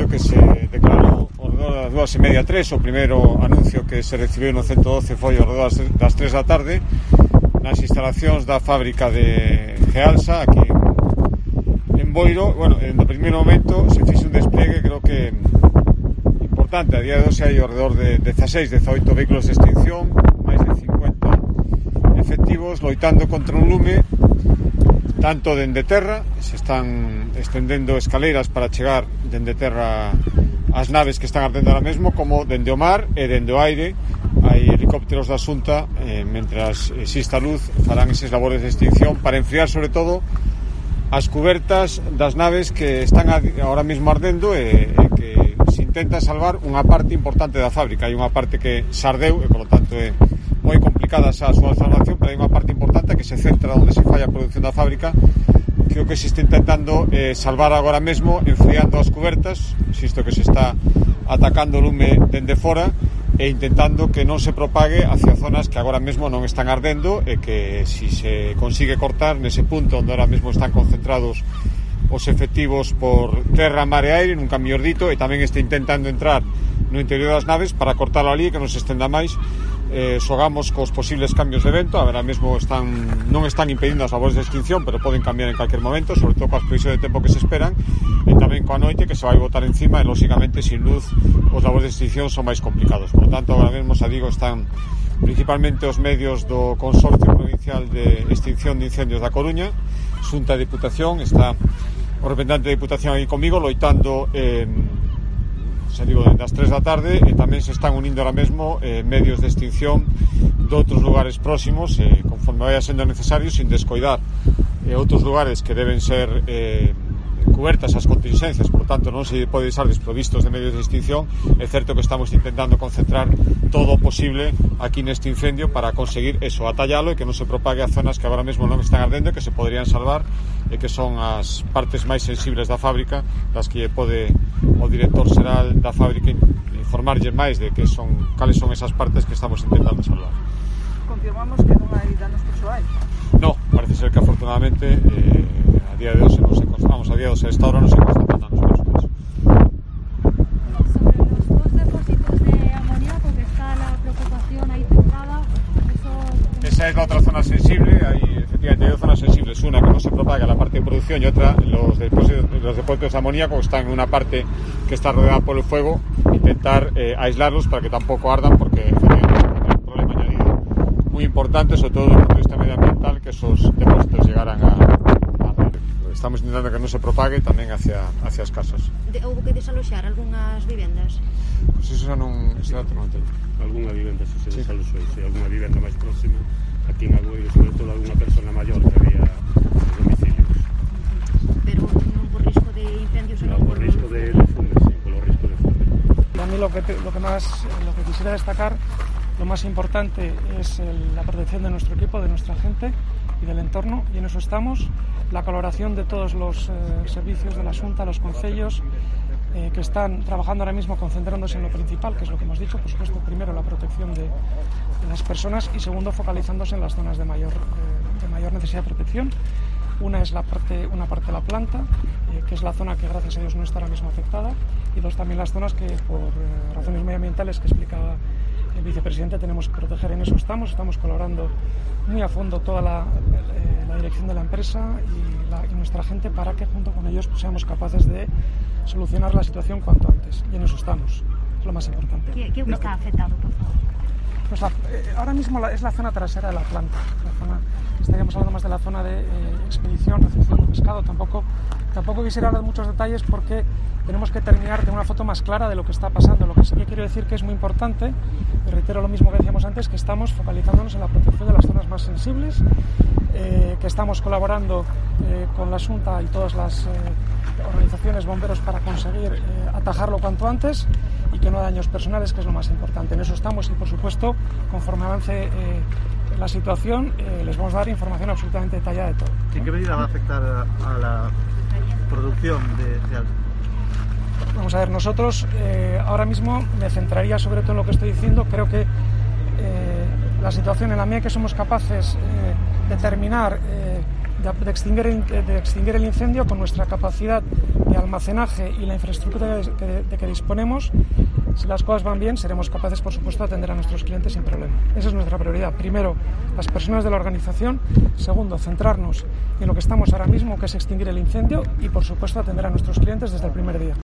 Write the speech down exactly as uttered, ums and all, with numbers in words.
que se declarou ao redor das dúas e media, tres. O primeiro anuncio que se recibiu no ciento doce foi ao redor das tres da tarde nas instalacións da fábrica de Gealsa aquí en Boiro. Bueno, no primeiro momento se fixe un despliegue, creo que importante. A día de hoxe hai ao redor de dezaseis, dezaoito vehículos de extinción, máis de cincuenta efectivos loitando contra un lume, tanto dende terra, se están estendendo escaleiras para chegar dende terra as naves que están ardendo ahora mesmo, como dende o mar e dende o aire. Hai helicópteros da Xunta, eh, mentras exista luz, farán eses labores de extinción para enfriar sobre todo as cubertas das naves que están ahora mesmo ardendo e, e que se intenta salvar unha parte importante da fábrica. Hai unha parte que se ardeu e, por lo tanto, é moi complicada xa a súa salvación, pero hai unha parte importante que se centra onde se falla a produción da fábrica, que o que se está intentando é salvar agora mesmo enfriando as cubertas, insisto que se está atacando o lume dende fora e intentando que non se propague hacia zonas que agora mesmo non están ardendo e que si se consigue cortar nese punto onde ahora mesmo están concentrados os efectivos por terra, mar e aire nun camión dito, e tamén está intentando entrar no interior das naves para cortalo ali, que non se estenda máis. Eh, xogamos cos posibles cambios de vento, agora mesmo están, non están impedindo as labores de extinción, pero poden cambiar en calquer momento, sobre todo coas previsións de tempo que se esperan, e tamén coa noite que se vai botar encima, e lógicamente sin luz os labores de extinción son máis complicados. Por tanto, agora mesmo, xa digo, están principalmente os medios do Consorcio Provincial de Extinción de Incendios da Coruña, Xunta de Diputación, está o representante de Diputación aquí comigo loitando eh, xa digo, das tres da tarde, e tamén se están unindo ahora mesmo eh, medios de extinción de outros lugares próximos, eh, conforme vaya sendo necesario, sin descoidar eh, outros lugares que deben ser eh, cubertas as contingencias, por tanto non se pode estar desprovistos de medios de extinción. É certo que estamos intentando concentrar todo o posible aquí neste incendio para conseguir eso, atallalo e que non se propague a zonas que agora mesmo non están ardendo e que se poderían salvar, e que son as partes máis sensibles da fábrica, das que pode o director xeral da fábrica informarlle máis de que son cales son esas partes que estamos intentando salvar. Confirmamos que non hai danos persoais? No, parece ser que afortunadamente eh, a día de hoxe non se constatamos, a día de hoxe a esta hora non se constatan danos persoais. Sobre los dos depósitos de amoníaco que está la preocupación ahí centrada, eso... Esa es la otra zona sensible, hay efectivamente hay dos zonas sensibles, una que no se propaga la parte de producción y otra los depósitos, los depósitos de amoníaco que están en una parte que está rodeada por el fuego, intentar eh, aislarlos para que tampoco ardan, porque efectivamente es un problema añadido muy importante, sobre todo desde el punto de vista medioambiental, que esos depósitos llegaran a, a estamos intentando que no se propague tamén hacia, hacia as casas. De, houve que desaloxar algunhas vivendas? Pois pues eso non, ese dato non entendo. Algúnha vivenda se se desaloxou, se algunha vivenda máis próxima, aquí en Agüeiro, sobre todo algunha persona maior que había nos domicilios. Pero non por risco de incendios, no, por risco de, de fume, sí, por lo risco de fume. A mí lo que, lo que más, lo que quisiera destacar, lo más importante es el, la protección de nuestro equipo, de nuestra gente y del entorno, y en eso estamos. La colaboración de todos los eh, servicios de la Xunta, los concellos, eh, que están trabajando ahora mismo concentrándose en lo principal, que es lo que hemos dicho, por supuesto, primero la protección de, de las personas, y segundo focalizándose en las zonas de mayor, eh, de mayor necesidad de protección. Una es la parte, una parte de la planta, eh, que es la zona que gracias a Dios no está ahora mismo afectada, y dos, también las zonas que por eh, razones medioambientales que explicaba el vicepresidente tenemos que proteger. En eso estamos, estamos colaborando muy a fondo toda la, eh, la dirección de la empresa y, la, y nuestra gente, para que junto con ellos pues, seamos capaces de solucionar la situación cuanto antes, y en eso estamos, es lo más importante. ¿Qué, qué está afectado, por favor? Pues la, eh, ahora mismo la, es la zona trasera de la planta, la zona, estaríamos hablando más de la zona de eh, expedición, recepción de pescado. Tampoco, tampoco quisiera hablar de muchos detalles porque tenemos que terminar de una foto más clara de lo que está pasando. Lo que sí que quiero decir que es muy importante, y reitero lo mismo que decíamos antes, que estamos focalizándonos en la protección de las zonas más sensibles, eh, que estamos colaborando eh, con la Xunta y todas las eh, organizaciones bomberos para conseguir eh, atajarlo cuanto antes, y que no haya daños personales, que es lo más importante. En eso estamos, y por supuesto, conforme avance eh, la situación, eh, les vamos a dar información absolutamente detallada de todo. ¿En qué medida va a afectar a, a la producción de, de algo? Vamos a ver, nosotros eh, ahora mismo me centraría sobre todo en lo que estoy diciendo. Creo que eh, la situación en la medida que somos capaces eh, de terminar eh, de, de, extinguir, el, de extinguir el incendio con nuestra capacidad de almacenaje y la infraestructura de, de, de que disponemos. Si las cosas van bien, seremos capaces, por supuesto, de atender a nuestros clientes sin problema. Esa es nuestra prioridad. Primero, las personas de la organización. Segundo, centrarnos en lo que estamos ahora mismo, que es extinguir el incendio y, por supuesto, atender a nuestros clientes desde el primer día.